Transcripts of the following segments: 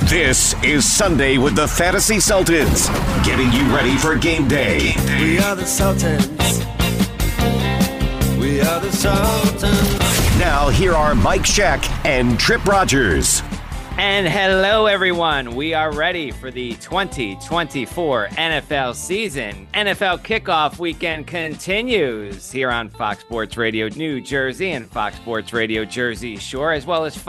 This is Sunday with the Fantasy Sultans, getting you ready for game day. We are the Sultans. We are the Sultans. Now, here are Mike Scheck and Trip Rogers. And hello, everyone. We are ready for the 2024 NFL season. NFL kickoff weekend continues here on Fox Sports Radio New Jersey and Fox Sports Radio Jersey Shore, as well as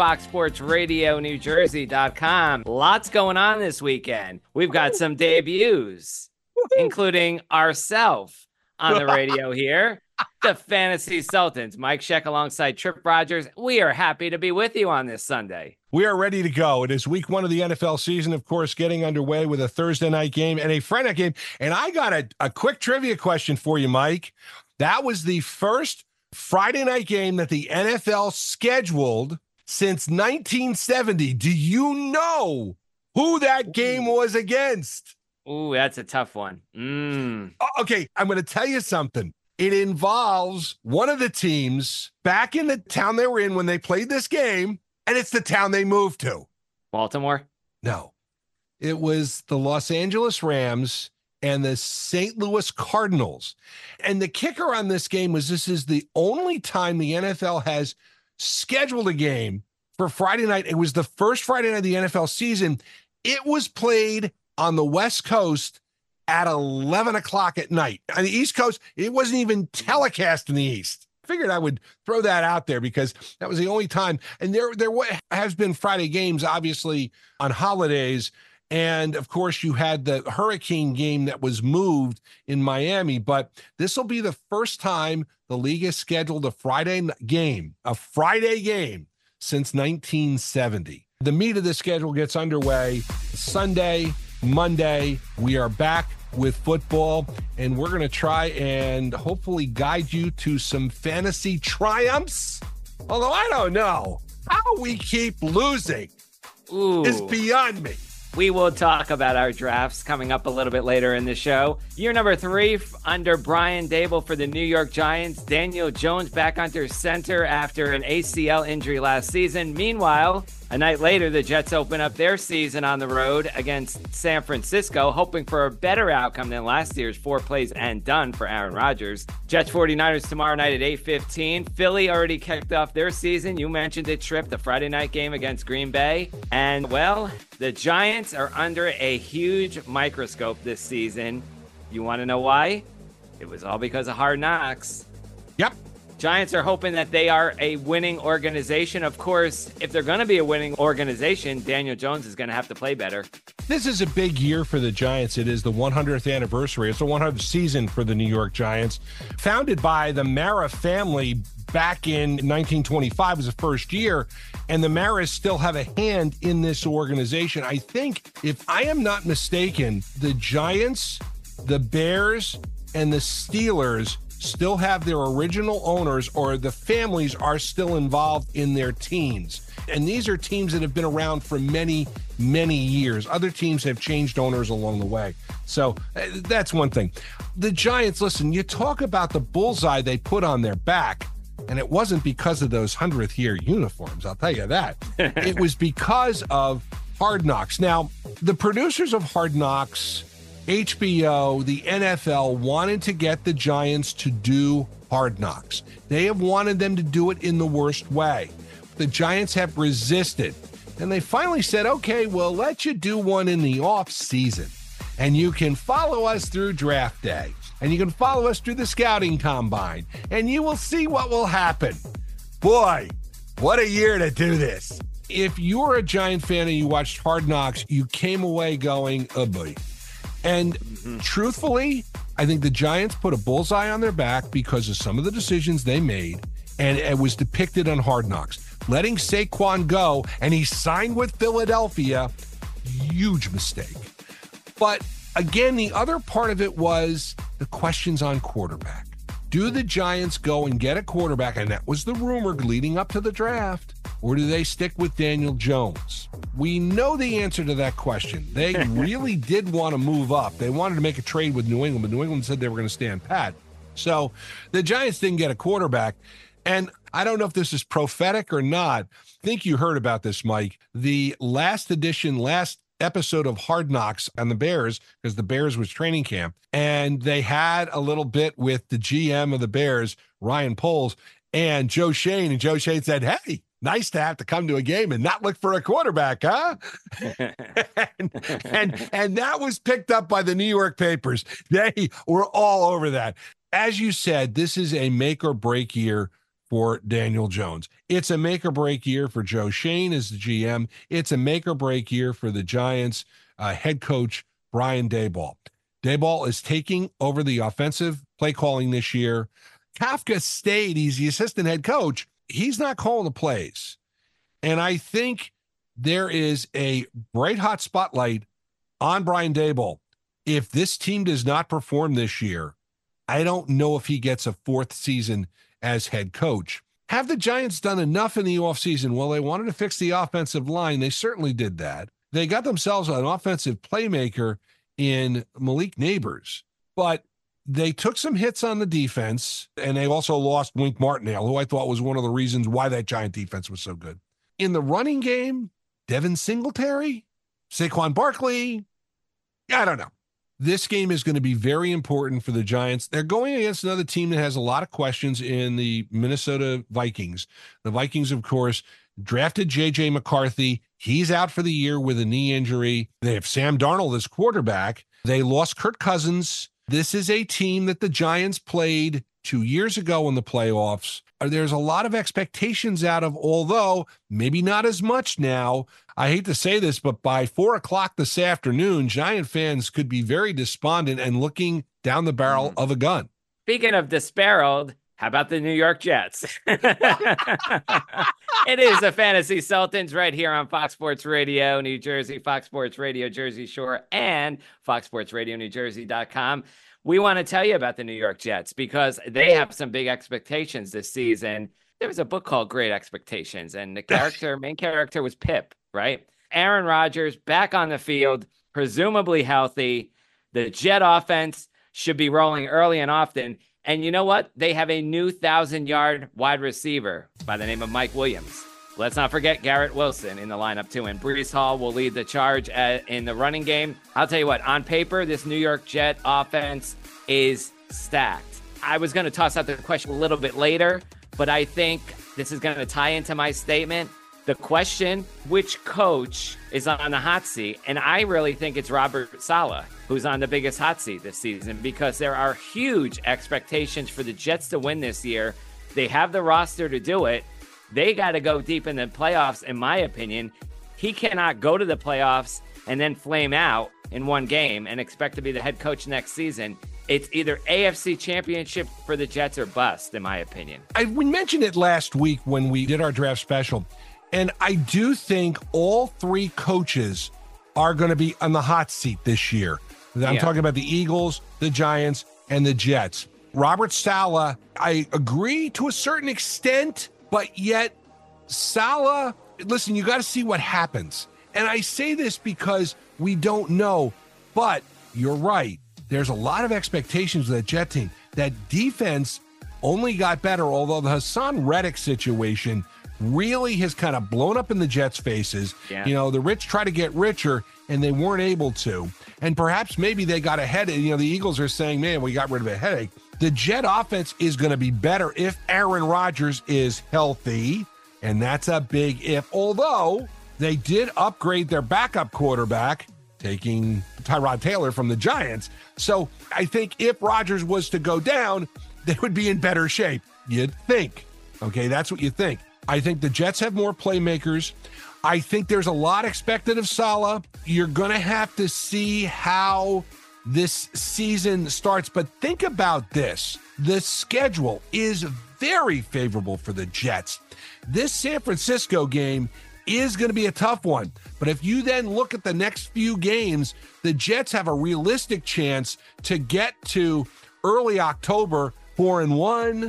FoxSportsRadioNewJersey.com. Lots going on this weekend. We've got some debuts, including ourselves on the radio here. The Fantasy Sultans, Mike Scheck alongside Trip Rogers. We are happy to be with you on this Sunday. We are ready to go. It is week one of the NFL season, of course, getting underway with a Thursday night game and a Friday night game. And I got a quick trivia question for you, Mike. That was the first Friday night game that the NFL scheduled since 1970. Do you know who that game was against? Ooh, that's a tough one. Okay, I'm going to tell you something. It involves one of the teams back in the town they were in when they played this game, and it's the town they moved to. Baltimore? No. It was the Los Angeles Rams and the St. Louis Cardinals. And the kicker on this game was this is the only time the NFL has scheduled a game for Friday night. It was the first Friday night of the NFL season. It was played on the West Coast at 11 o'clock at night. On the East Coast, it wasn't even telecast in the East. I figured I would throw that out there because that was the only time. And there has been Friday games, obviously, on holidays. And, of course, you had the Hurricane game that was moved in Miami. But this will be the first time the league has scheduled a Friday game since 1970. The meat of the schedule gets underway Sunday, Monday. We are back with football, and we're going to try and hopefully guide you to some fantasy triumphs. Although I don't know how we keep losing is beyond me. We will talk about our drafts coming up a little bit later in the show. Year number 3 under Brian Daboll for the New York Giants. Daniel Jones back under center after an ACL injury last season. Meanwhile, a night later, the Jets open up their season on the road against San Francisco, hoping for a better outcome than last year's 4 plays and done for Aaron Rodgers. Jets 49ers tomorrow night at 8:15. Philly already kicked off their season. You mentioned it, Trip, the Friday night game against Green Bay. And, well, the Giants are under a huge microscope this season. You want to know why? It was all because of Hard Knocks. Yep. Giants are hoping that they are a winning organization. Of course, if they're going to be a winning organization, Daniel Jones is going to have to play better. This is a big year for the Giants. It is the 100th anniversary. It's the 100th season for the New York Giants. Founded by the Mara family back in 1925 was the first year, and the Maras still have a hand in this organization. I think, if I am not mistaken, the Giants, the Bears, and the Steelers still have their original owners, or the families are still involved in their teams. And these are teams that have been around for many, many years. Other teams have changed owners along the way. So that's one thing. The Giants, listen, you talk about the bullseye they put on their back, and it wasn't because of those 100th year uniforms, I'll tell you that. It was because of Hard Knocks. Now, the producers of Hard Knocks, HBO, the NFL, wanted to get the Giants to do Hard Knocks. They have wanted them to do it in the worst way. The Giants have resisted. And they finally said, okay, we'll let you do one in the off season. And you can follow us through draft day. And you can follow us through the scouting combine. And you will see what will happen. Boy, what a year to do this. If you're a Giant fan and you watched Hard Knocks, you came away going, oh boy. And truthfully, I think the Giants put a bullseye on their back because of some of the decisions they made, and it was depicted on Hard Knocks. Letting Saquon go, and he signed with Philadelphia, huge mistake. But again, the other part of it was the questions on quarterback. Do the Giants go and get a quarterback, and that was the rumor leading up to the draft, or do they stick with Daniel Jones? We know the answer to that question. They really did want to move up. They wanted to make a trade with New England, but New England said they were going to stand pat. So the Giants didn't get a quarterback. And I don't know if this is prophetic or not. I think you heard about this, Mike. The last episode of Hard Knocks on the Bears, because the Bears was training camp, and they had a little bit with the GM of the Bears, Ryan Poles, and Joe Schoen. And Joe Schoen said, hey, nice to have to come to a game and not look for a quarterback, huh? and that was picked up by the New York papers. They were all over that. As you said, this is a make or break year for Daniel Jones. It's a make or break year for Joe Schoen as the GM. It's a make or break year for the Giants head coach, Brian Daboll. Daboll is taking over the offensive play calling this year. Kafka stayed. He's the assistant head coach. He's not calling the plays. And I think there is a bright hot spotlight on Brian Daboll. If this team does not perform this year, I don't know if he gets a fourth season as head coach. Have the Giants done enough in the offseason? Well, they wanted to fix the offensive line. They certainly did that. They got themselves an offensive playmaker in Malik Neighbors, but they took some hits on the defense, and they also lost Wink Martindale, who I thought was one of the reasons why that Giant defense was so good. In the running game, Devin Singletary, Saquon Barkley, I don't know. This game is going to be very important for the Giants. They're going against another team that has a lot of questions in the Minnesota Vikings. The Vikings, of course, drafted J.J. McCarthy. He's out for the year with a knee injury. They have Sam Darnold as quarterback. They lost Kirk Cousins. This is a team that the Giants played 2 years ago in the playoffs. There's a lot of expectations out of, although maybe not as much now. I hate to say this, but by 4:00 this afternoon, Giant fans could be very despondent and looking down the barrel of a gun. Speaking of disparaged, how about the New York Jets? It is the Fantasy Sultans right here on Fox Sports Radio, New Jersey, Fox Sports Radio, Jersey Shore, and Fox Sports Radio, NewJersey.com. We want to tell you about the New York Jets because they have some big expectations this season. There was a book called Great Expectations, and the main character was Pip, right? Aaron Rodgers back on the field, presumably healthy. The Jet offense should be rolling early and often. And you know what? They have a new 1,000-yard wide receiver by the name of Mike Williams. Let's not forget Garrett Wilson in the lineup, too. And Breece Hall will lead the charge in the running game. I'll tell you what, on paper, this New York Jet offense is stacked. I was going to toss out the question a little bit later, but I think this is going to tie into my statement. The question, which coach is on the hot seat? And I really think it's Robert Saleh, who's on the biggest hot seat this season, because there are huge expectations for the Jets to win this year. They have the roster to do it. They got to go deep in the playoffs, in my opinion. He cannot go to the playoffs and then flame out in one game and expect to be the head coach next season. It's either AFC Championship for the Jets or bust, in my opinion. We mentioned it last week when we did our draft special, and I do think all three coaches are going to be on the hot seat this year. I'm talking about the Eagles, the Giants, and the Jets. Robert Saleh, I agree to a certain extent, but yet Saleh, listen, you got to see what happens. And I say this because we don't know, but you're right. There's a lot of expectations of that Jet team. That defense only got better, although the Hassan Reddick situation really has kind of blown up in the Jets' faces. Yeah. You know, the rich try to get richer, and they weren't able to. And perhaps maybe they got ahead. You know, the Eagles are saying, man, we got rid of a headache. The Jet offense is going to be better if Aaron Rodgers is healthy, and that's a big if, although they did upgrade their backup quarterback, taking Tyrod Taylor from the Giants. So I think if Rodgers was to go down, they would be in better shape. You'd think. Okay, that's what you think. I think the Jets have more playmakers. I think there's a lot expected of Saleh. You're going to have to see how this season starts. But think about this. The schedule is very favorable for the Jets. This San Francisco game is going to be a tough one. But if you then look at the next few games, the Jets have a realistic chance to get to early October 4-1,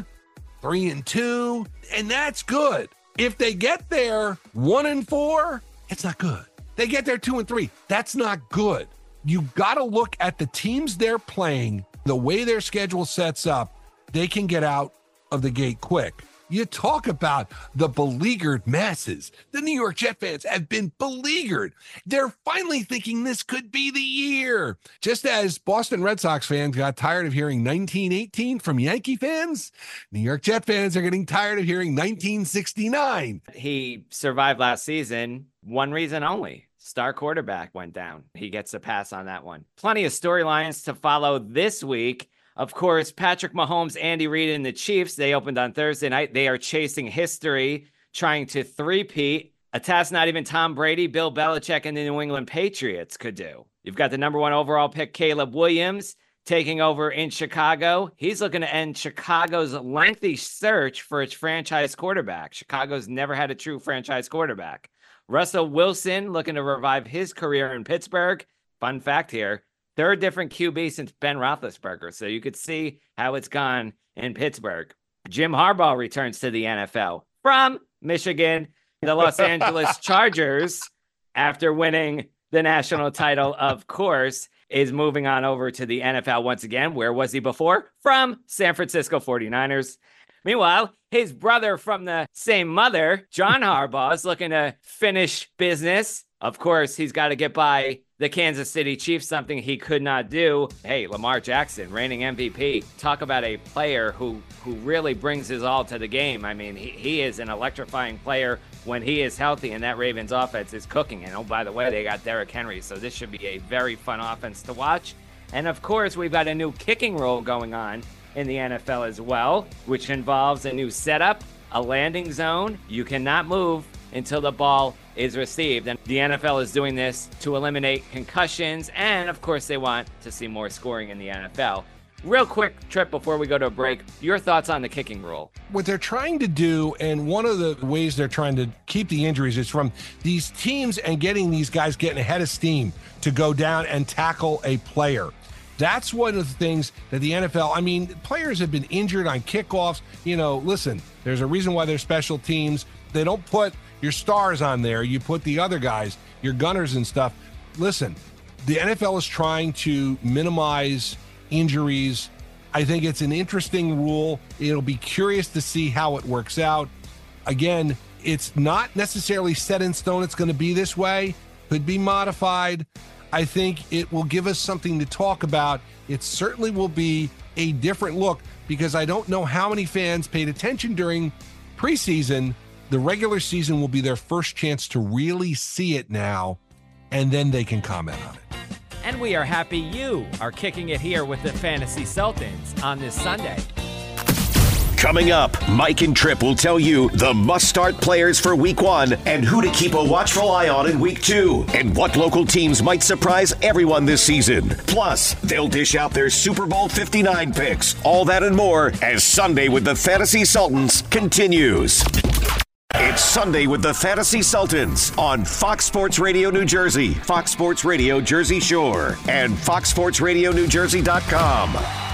3-2, and that's good. If they get there 1-4, it's not good. They get there 2-3, that's not good. You got to look at the teams they're playing, the way their schedule sets up. They can get out of the gate quick. You talk about the beleaguered masses. The New York Jet fans have been beleaguered. They're finally thinking this could be the year. Just as Boston Red Sox fans got tired of hearing 1918 from Yankee fans, New York Jet fans are getting tired of hearing 1969. He survived last season. One reason only. Star quarterback went down. He gets a pass on that one. Plenty of storylines to follow this week. Of course, Patrick Mahomes, Andy Reid, and the Chiefs, they opened on Thursday night. They are chasing history, trying to three-peat, a task not even Tom Brady, Bill Belichick, and the New England Patriots could do. You've got the number one overall pick, Caleb Williams, taking over in Chicago. He's looking to end Chicago's lengthy search for its franchise quarterback. Chicago's never had a true franchise quarterback. Russell Wilson looking to revive his career in Pittsburgh. Fun fact here. Third different QB since Ben Roethlisberger, so you could see how it's gone in Pittsburgh. Jim Harbaugh returns to the NFL from Michigan. The Los Angeles Chargers, after winning the national title, of course, is moving on over to the NFL once again. Where was he before? From San Francisco 49ers. Meanwhile, his brother from the same mother, John Harbaugh, is looking to finish business. Of course, he's got to get by the Kansas City Chiefs, something he could not do. Hey, Lamar Jackson, reigning MVP. Talk about a player who really brings his all to the game. I mean, he is an electrifying player when he is healthy, and that Ravens offense is cooking. And oh, by the way, they got Derrick Henry, so this should be a very fun offense to watch. And of course, we've got a new kicking rule going on in the NFL as well, which involves a new setup, a landing zone. You cannot move until the ball is received. And the NFL is doing this to eliminate concussions. And of course, they want to see more scoring in the NFL. Real quick trip before we go to a break. Your thoughts on the kicking rule? What they're trying to do, and one of the ways they're trying to keep the injuries, is from these teams and getting these guys getting ahead of steam to go down and tackle a player. That's one of the things that the NFL, I mean, players have been injured on kickoffs. You know, listen, there's a reason why they're special teams. They don't put your stars on there. You put the other guys, your gunners and stuff. Listen, the NFL is trying to minimize injuries. I think it's an interesting rule. It'll be curious to see how it works out. Again, it's not necessarily set in stone it's going to be this way. Could be modified. I think it will give us something to talk about. It certainly will be a different look because I don't know how many fans paid attention during preseason. The regular season will be their first chance to really see it now, and then they can comment on it. And we are happy you are kicking it here with the Fantasy Sultans on this Sunday. Coming up, Mike and Trip will tell you the must-start players for Week 1 and who to keep a watchful eye on in Week 2 and what local teams might surprise everyone this season. Plus, they'll dish out their Super Bowl 59 picks. All that and more as Sunday with the Fantasy Sultans continues. It's Sunday with the Fantasy Sultans on Fox Sports Radio New Jersey, Fox Sports Radio Jersey Shore, and FoxSportsRadioNewJersey.com.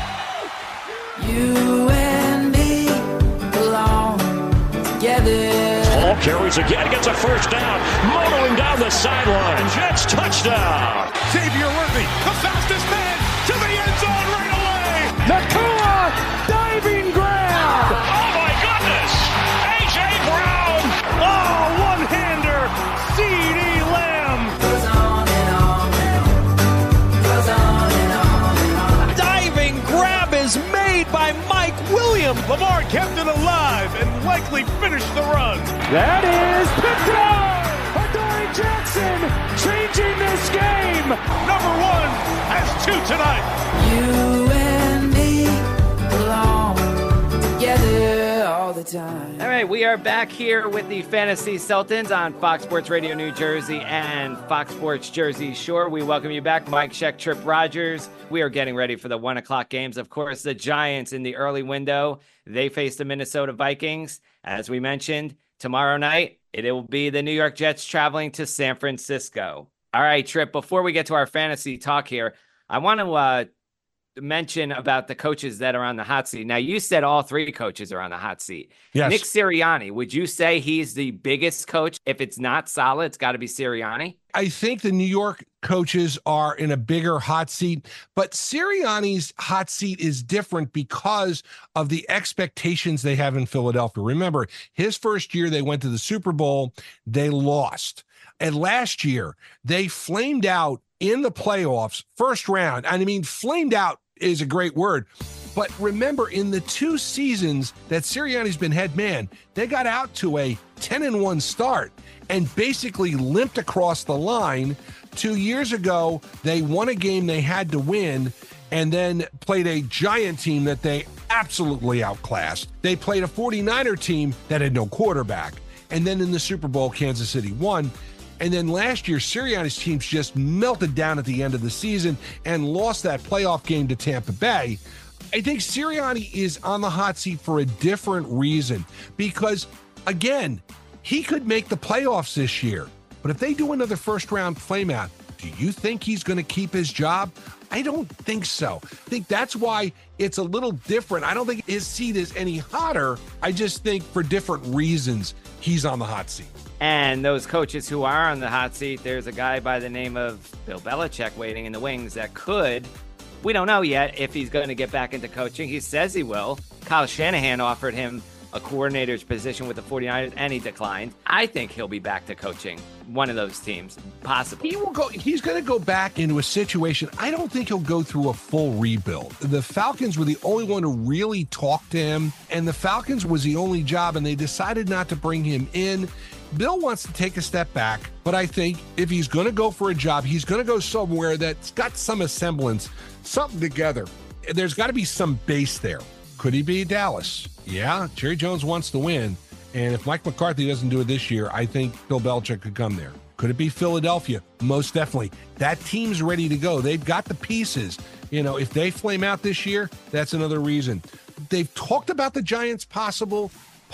You and me belong together. Hall carries again, gets a first down, motoring down the sideline. Jets touchdown. Xavier Worthy, the fastest man to the end zone right away. Nakua diving grab. Oh my goodness. A.J. Brown. Oh, one-hander. C.D. Lamb. Goes on and on and on. Goes on and on and on. Diving grab is made by Mike Williams. Lamar kept it alive and likely finished the run. That is picked up. Adoree Jackson changing this game. Number 1 has 2 tonight. You and me belong together all the time. All right, we are back here with the Fantasy Sultans on Fox Sports Radio New Jersey and Fox Sports Jersey Shore. We welcome you back, Mike Sheck, Trip Rogers. We are getting ready for the 1 o'clock games. Of course, the Giants in the early window, they face the Minnesota Vikings. As we mentioned, tomorrow night, it will be the New York Jets traveling to San Francisco. All right, Trip, before we get to our fantasy talk here, I want to mention about the coaches that are on the hot seat. Now, you said all three coaches are on the hot seat. Yes. Nick Sirianni, would you say he's the biggest coach? If it's not solid, it's got to be Sirianni. I think the New York coaches are in a bigger hot seat, but Sirianni's hot seat is different because of the expectations they have in Philadelphia. Remember, his first year, they went to the Super Bowl, they lost. And last year, they flamed out in the playoffs, first round. And I mean, flamed out is a great word. But remember, in the 2 seasons that Sirianni's been head man, they got out to a 10-1 start and basically limped across the line. 2 years ago, they won a game they had to win and then played a Giant team that they absolutely outclassed. They played a 49er team that had no quarterback. And then in the Super Bowl, Kansas City won. And then last year, Sirianni's teams just melted down at the end of the season and lost that playoff game to Tampa Bay. I think Sirianni is on the hot seat for a different reason because, again, he could make the playoffs this year. But if they do another first-round flameout, do you think he's going to keep his job? I don't think so. I think that's why it's a little different. I don't think his seat is any hotter. I just think for different reasons, he's on the hot seat. And those coaches who are on the hot seat, there's a guy by the name of Bill Belichick waiting in the wings that could, we don't know yet if he's going to get back into coaching. He says he will. Kyle Shanahan offered him a coordinator's position with the 49ers, and he declined. I think he'll be back to coaching one of those teams, possibly. He's going to go back into a situation. I don't think he'll go through a full rebuild. The Falcons were the only one to really talk to him, and the Falcons was the only job, and they decided not to bring him in. Bill wants to take a step back, but I think if he's going to go for a job, he's going to go somewhere that's got some semblance, something together. There's got to be some base there. Could he be Dallas? Yeah, Jerry Jones wants to win. And if Mike McCarthy doesn't do it this year, I think Bill Belichick could come there. Could it be Philadelphia? Most definitely. That team's ready to go. They've got the pieces. You know, if they flame out this year, that's another reason. They've talked about the Giants possibly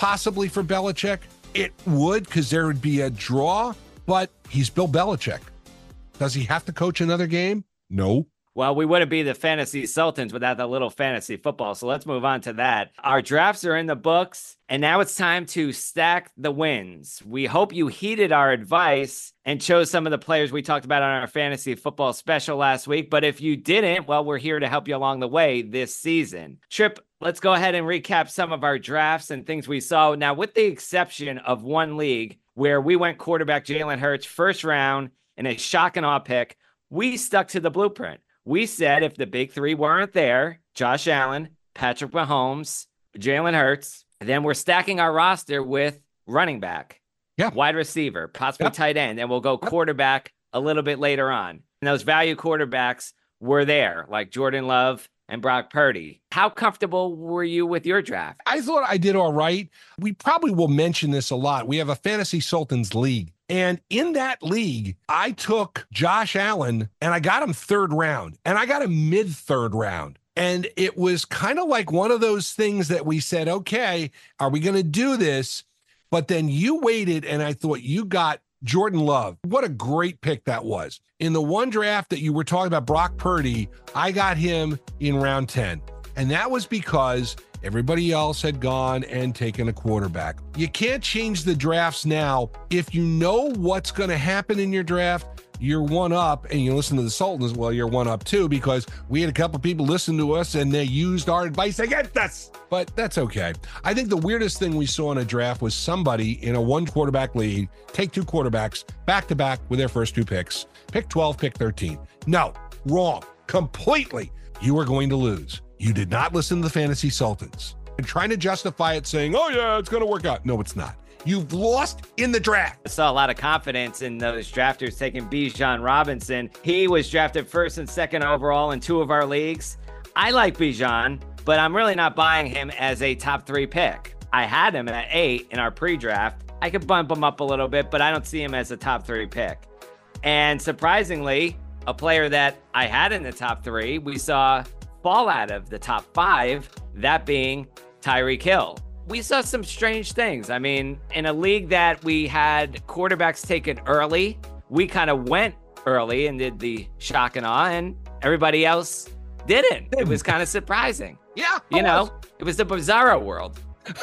for Belichick. It would, because there would be a draw, but he's Bill Belichick. Does he have to coach another game? No. Well, we wouldn't be the Fantasy Sultans without that little fantasy football. So let's move on to that. Our drafts are in the books, and now it's time to stack the wins. We hope you heeded our advice and chose some of the players we talked about on our fantasy football special last week. But if you didn't, well, we're here to help you along the way this season. Trip, let's go ahead and recap some of our drafts and things we saw. Now, with the exception of one league where we went quarterback Jalen Hurts first round in a shock and awe pick, we stuck to the blueprint. We said if the big three weren't there, Josh Allen, Patrick Mahomes, Jalen Hurts, then we're stacking our roster with running back, wide receiver, possibly tight end, and we'll go quarterback a little bit later on. And those value quarterbacks were there, like Jordan Love and Brock Purdy. How comfortable were you with your draft? I thought I did all right. We probably will mention this a lot. We have a Fantasy Sultans league. And in that league, I took Josh Allen and I got him third round and I got him mid-third round. And it was kind of like one of those things that we said, okay, are we going to do this? But then you waited and I thought you got Jordan Love. What a great pick that was. In the one draft that you were talking about, Brock Purdy, I got him in round 10. And that was because everybody else had gone and taken a quarterback. You can't change the drafts now. If you know what's going to happen in your draft, you're one up, and you listen to the Sultans, well, you're one up too, because we had a couple people listen to us and they used our advice against us. But that's okay. I think the weirdest thing we saw in a draft was somebody in a one quarterback league take two quarterbacks back to back with their first two picks. Pick 12, pick 13. No, wrong. Completely. You are going to lose. You did not listen to the Fantasy Sultans. And trying to justify it saying, oh yeah, it's going to work out. No, it's not. You've lost in the draft. I saw a lot of confidence in those drafters taking Bijan Robinson. He was drafted first and second overall in two of our leagues. I like Bijan, but I'm really not buying him as a top 3 pick. I had him at 8 in our pre-draft. I could bump him up a little bit, but I don't see him as a top 3 pick. And surprisingly, a player that I had in the top 3, we saw fall out of the top 5, that being Tyreek Hill. We saw some strange things. I mean, in a league that we had quarterbacks taken early, we kind of went early and did the shock and awe, and everybody else didn't. It was kind of surprising. Yeah. You know, it was the Bizarro world.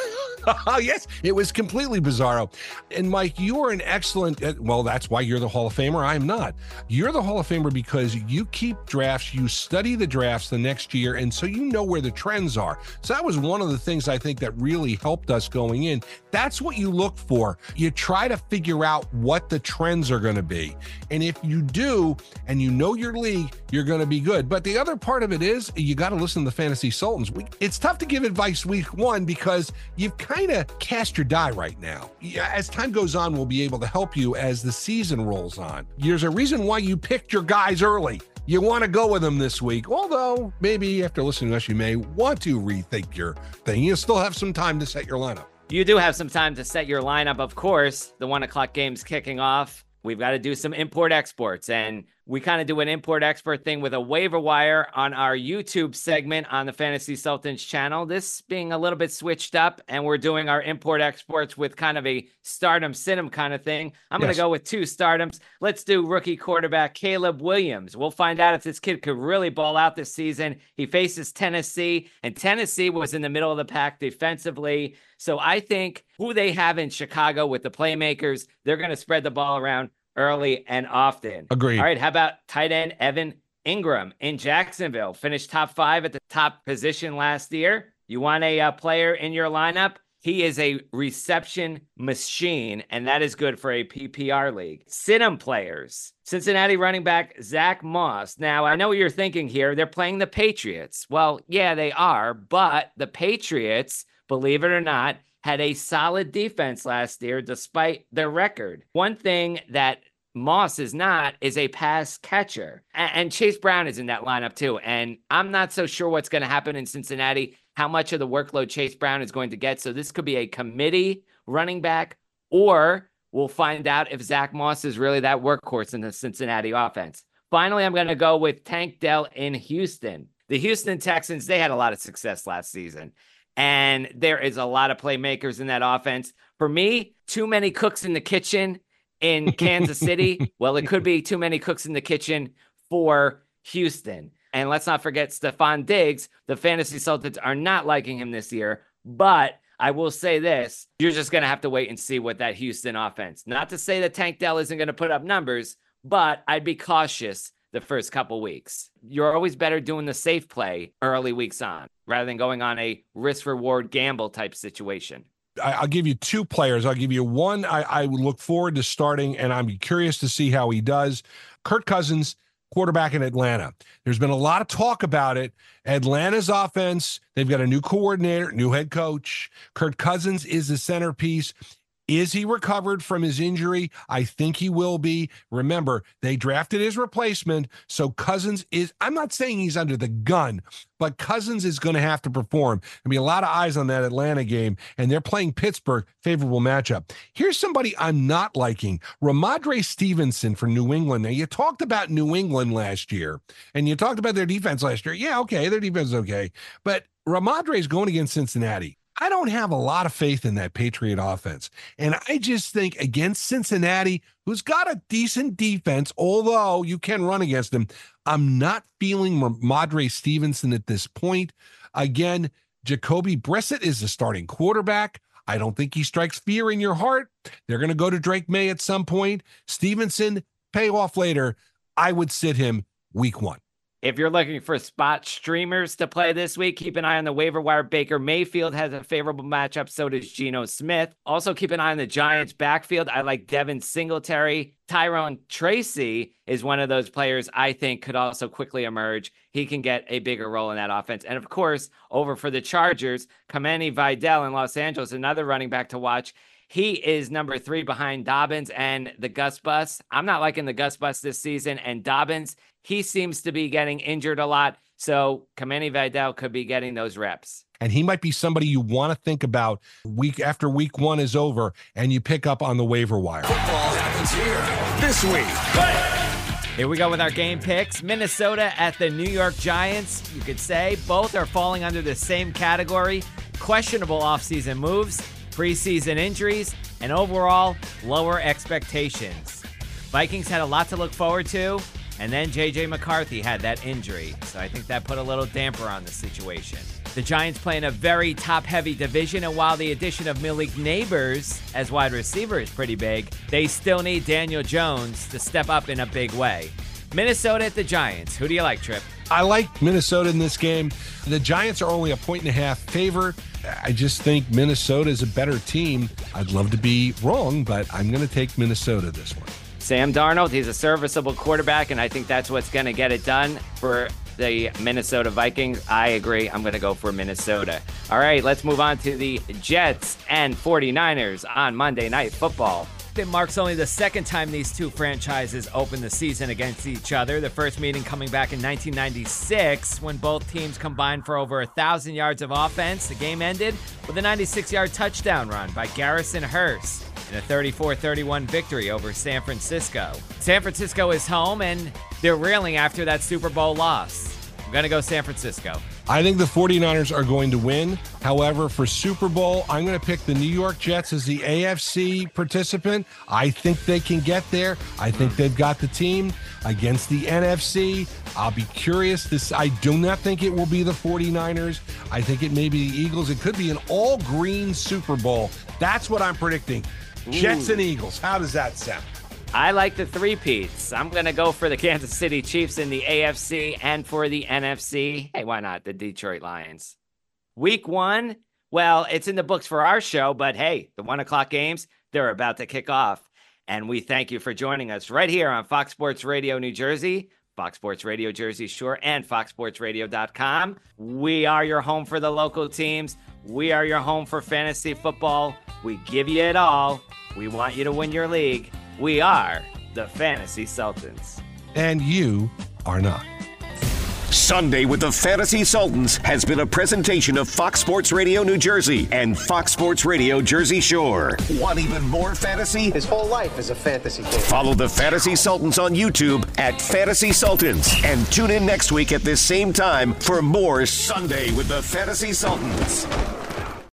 Oh, yes, it was completely bizarro. And Mike, you are an excellent, well, that's why you're the Hall of Famer. I'm not. You're the Hall of Famer because you keep drafts, you study the drafts the next year, and so you know where the trends are. So that was one of the things I think that really helped us going in. That's what you look for. You try to figure out what the trends are going to be. And if you do, and you know your league, you're going to be good. But the other part of it is you got to listen to the Fantasy Sultans. It's tough to give advice week one because you've kind of cast your die right now. As time goes on, we'll be able to help you as the season rolls on. There's a reason why you picked your guys early. You want to go with them this week, although maybe after listening to us, you may want to rethink your thing. You still have some time to set your lineup. You do have some time to set your lineup. Of course, the 1 o'clock game's kicking off. We've got to do some import exports, and we kind of do an import export thing with a waiver wire on our YouTube segment on the Fantasy Sultans channel. This being a little bit switched up, and we're doing our import exports with kind of a stardom sit-em kind of thing. I'm going to go with 2 stardoms. Let's do rookie quarterback Caleb Williams. We'll find out if this kid could really ball out this season. He faces Tennessee, and Tennessee was in the middle of the pack defensively. So I think who they have in Chicago with the playmakers, they're going to spread the ball around early and often. Agreed. All right, how about tight end Evan Ingram in Jacksonville? Finished top 5 at the top position last year. You want a player in your lineup? He is a reception machine, and that is good for a PPR league. Sit-em players. Cincinnati running back Zach Moss. Now, I know what you're thinking here. They're playing the Patriots. Well, yeah, they are, but the Patriots, believe it or not, had a solid defense last year despite their record. One thing that Moss is not is a pass catcher. And Chase Brown is in that lineup too. And I'm not so sure what's going to happen in Cincinnati, how much of the workload Chase Brown is going to get. So this could be a committee running back, or we'll find out if Zach Moss is really that workhorse in the Cincinnati offense. Finally, I'm going to go with Tank Dell in Houston. The Houston Texans, they had a lot of success last season. And there is a lot of playmakers in that offense. For me, too many cooks in the kitchen in Kansas City. Well, it could be too many cooks in the kitchen for Houston. And let's not forget Stephon Diggs. The Fantasy Sultans are not liking him this year. But I will say this, you're just going to have to wait and see what that Houston offense. Not to say that Tank Dell isn't going to put up numbers, but I'd be cautious the first couple weeks. You're always better doing the safe play early weeks on rather than going on a risk-reward gamble type situation. I'll give you 2 players. I'll give you one I look forward to starting, and I'm curious to see how he does. Kirk Cousins, quarterback in Atlanta. There's been a lot of talk about it. Atlanta's offense, they've got a new coordinator, new head coach. Kirk Cousins is the centerpiece. Is he recovered from his injury? I think he will be. Remember, they drafted his replacement, so Cousins is, I'm not saying he's under the gun, but Cousins is going to have to perform. There'll be a lot of eyes on that Atlanta game, and they're playing Pittsburgh, favorable matchup. Here's somebody I'm not liking, Ramondre Stevenson for New England. Now, you talked about New England last year, and you talked about their defense last year. Yeah, okay, their defense is okay, but Ramondre is going against Cincinnati. I don't have a lot of faith in that Patriot offense. And I just think against Cincinnati, who's got a decent defense, although you can run against them, I'm not feeling Ramondre Stevenson at this point. Again, Jacoby Brissett is the starting quarterback. I don't think he strikes fear in your heart. They're going to go to Drake May at some point. Stevenson, pay off later. I would sit him week 1. If you're looking for spot streamers to play this week, keep an eye on the waiver wire. Baker Mayfield has a favorable matchup. So does Geno Smith. Also keep an eye on the Giants backfield. I like Devin Singletary. Tyrone Tracy is one of those players I think could also quickly emerge. He can get a bigger role in that offense. And of course, over for the Chargers, Kamani Vidal in Los Angeles, another running back to watch. He is number 3 behind Dobbins and the Gus Bus. I'm not liking the Gus Bus this season. And Dobbins, he seems to be getting injured a lot. So Kamani Vidal could be getting those reps. And he might be somebody you want to think about week after week 1 is over and you pick up on the waiver wire. Football happens here this week. Here we go with our game picks. Minnesota at the New York Giants. You could say both are falling under the same category. Questionable offseason moves, preseason injuries, and overall lower expectations. Vikings had a lot to look forward to. And then J.J. McCarthy had that injury, so I think that put a little damper on the situation. The Giants play in a very top-heavy division, and while the addition of Malik Neighbors as wide receiver is pretty big, they still need Daniel Jones to step up in a big way. Minnesota at the Giants. Who do you like, Tripp? I like Minnesota in this game. The Giants are only a 1.5 favorite. I just think Minnesota is a better team. I'd love to be wrong, but I'm going to take Minnesota this one. Sam Darnold, he's a serviceable quarterback, and I think that's what's going to get it done for the Minnesota Vikings. I agree. I'm going to go for Minnesota. All right, let's move on to the Jets and 49ers on Monday Night Football. It marks only the second time these two franchises opened the season against each other. The first meeting coming back in 1996 when both teams combined for over 1,000 yards of offense. The game ended with a 96-yard touchdown run by Garrison Hurst in a 34-31 victory over San Francisco. San Francisco is home, and they're reeling after that Super Bowl loss. I'm going to go San Francisco. I think the 49ers are going to win. However, for Super Bowl, I'm going to pick the New York Jets as the AFC participant. I think they can get there. I think they've got the team against the NFC. I'll be curious. I do not think it will be the 49ers. I think it may be the Eagles. It could be an all-green Super Bowl. That's what I'm predicting. Jets and Eagles. How does that sound? I like the three-peats. I'm going to go for the Kansas City Chiefs in the AFC and for the NFC. Hey, why not? The Detroit Lions. Week 1, well, it's in the books for our show, but hey, the 1 o'clock games, they're about to kick off. And we thank you for joining us right here on Fox Sports Radio New Jersey, Fox Sports Radio Jersey Shore, and foxsportsradio.com. We are your home for the local teams. We are your home for fantasy football. We give you it all. We want you to win your league. We are the Fantasy Sultans. And you are not. Sunday with the Fantasy Sultans has been a presentation of Fox Sports Radio New Jersey and Fox Sports Radio Jersey Shore. Want even more fantasy? His whole life is a fantasy game. Follow the Fantasy Sultans on YouTube at Fantasy Sultans. And tune in next week at this same time for more Sunday with the Fantasy Sultans.